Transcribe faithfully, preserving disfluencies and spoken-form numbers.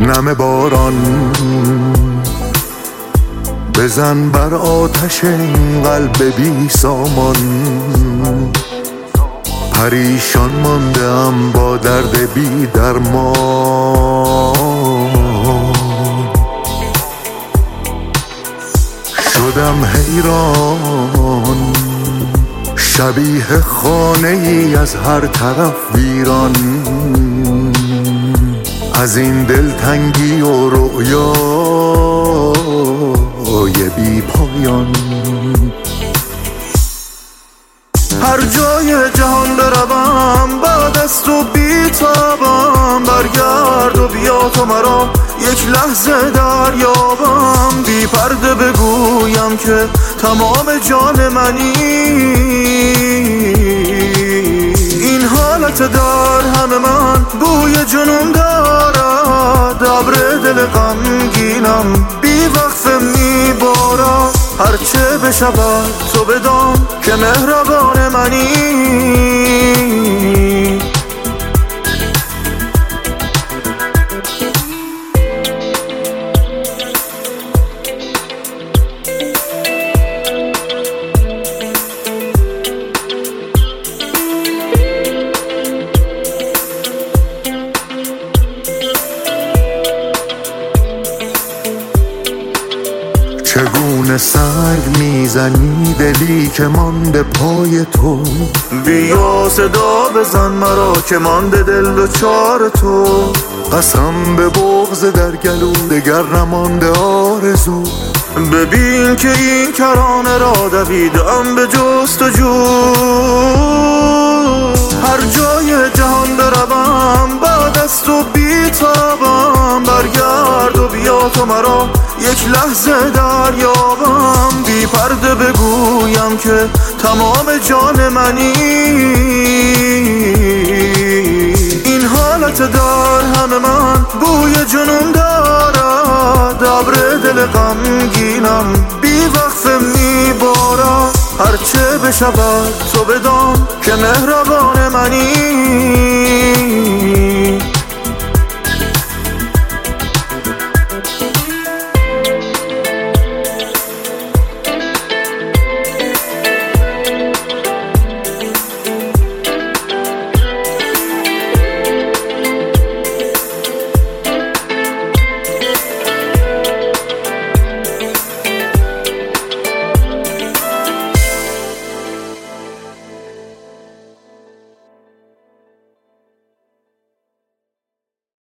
نم باران بزن بر آتش این قلب بی سامان. پریشان مانده ام با درد بی درمان. شدم حیران شبیه خانه ای از هر طرف ویران. از این دلتنگی و رؤیای بی پایان. هر جای جهان بروم بعد از تو بیتابم. برگرد و بیا تو مرا یک لحظه دریابم. بی پرده بگویم که تمام جان منی. این حالت در همه من بوی جنون دارد. ابر دل غمگینم بی وقفه میبارد. هرچه بشود تو بدان که مهربان منی. چگونه سنگ میزنی دلی که مانده پای تو. بیا صدا بزن مرا که مانده دل دچار تو. قسم به بغض در گلو دگر نمانده آرزو. ببین که این کرانه را دویدم به جستجو. هر جای جهان بروم بعد از تو بیتابم. برگرد و بیا تو مرا یک لحظه دریابم. بی پرده بگویم که تمام جان منی. این حالت در همه من بوی جنون دارد. ابر دل غمگینم بی وقفه میبارد. هرچه بشود تو بدان که مهربان منی.